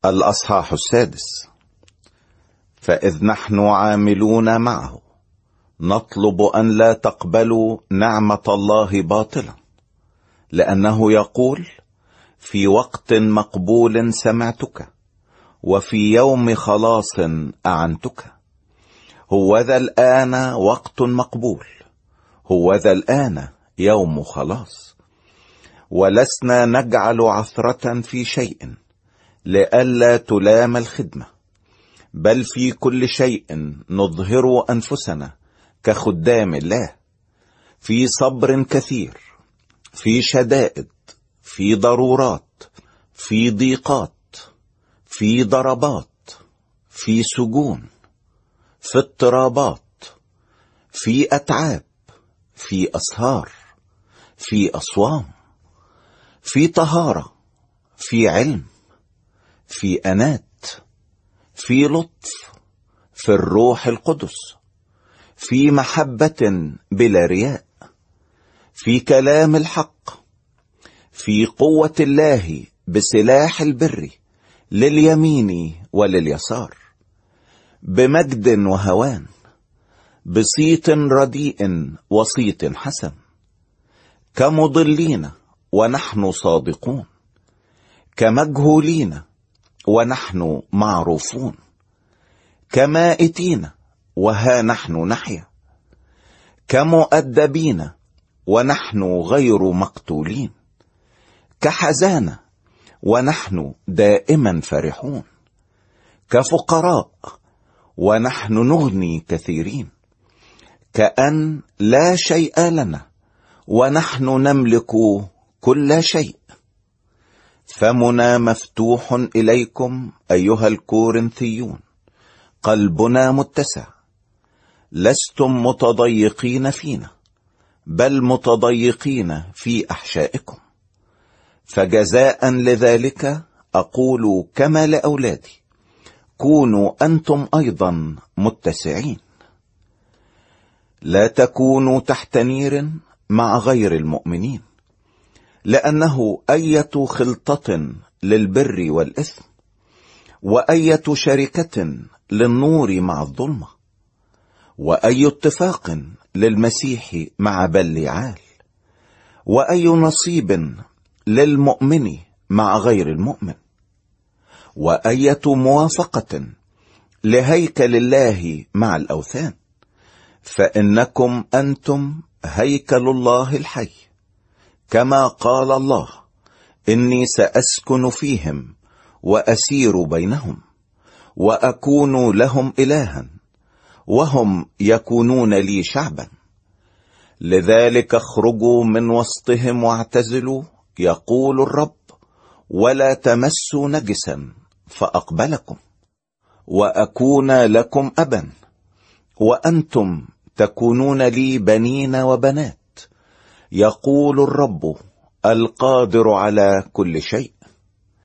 الأصحاح 6. فإذ نحن عاملون معه نطلب أن لا تقبلوا نعمة الله باطلا، لأنه يقول: في وقت مقبول سمعتك، وفي يوم خلاص أعنتك. هوذا الآن وقت مقبول، هوذا الآن يوم خلاص. ولسنا نجعل عثرة في شيء لئلا تلام الخدمة، بل في كل شيء نظهر أنفسنا كخدام الله، في صبر كثير، في شدائد، في ضرورات، في ضيقات، في ضربات، في سجون، في اضطرابات، في أتعاب، في أسهار، في أصوام، في طهارة، في علم، في أنات، في لطف، في الروح القدس، في محبة بلا رياء، في كلام الحق، في قوة الله بسلاح البر لليمين ولليسار، بمجد وهوان، بصيت رديء وصيت حسن، كمضلين ونحن صادقون، كمجهولين ونحن معروفون، كمائتين وها نحن نحيا، كمؤدبين ونحن غير مقتولين، كحزانة ونحن دائما فرحون، كفقراء ونحن نغني كثيرين، كأن لا شيء لنا ونحن نملك كل شيء. فمنا مفتوح إليكم أيها الكورنثيون، قلبنا متسع، لستم متضيقين فينا، بل متضيقين في أحشائكم. فجزاء لذلك أقول كما لأولادي: كونوا أنتم أيضا متسعين. لا تكونوا تحت نير مع غير المؤمنين، لأنه أية خلطة للبر والإثم، وأية شركة للنور مع الظلمة، وأي اتفاق للمسيح مع بليعال، وأي نصيب للمؤمن مع غير المؤمن، وأية موافقة لهيكل الله مع الأوثان. فإنكم أنتم هيكل الله الحي، كما قال الله: إني سأسكن فيهم وأسير بينهم، وأكون لهم إلها، وهم يكونون لي شعبا. لذلك اخرجوا من وسطهم واعتزلوا، يقول الرب، ولا تمسوا نجسا فأقبلكم، وأكون لكم أبا، وأنتم تكونون لي بنين وبنات، يقول الرب القادر على كل شيء.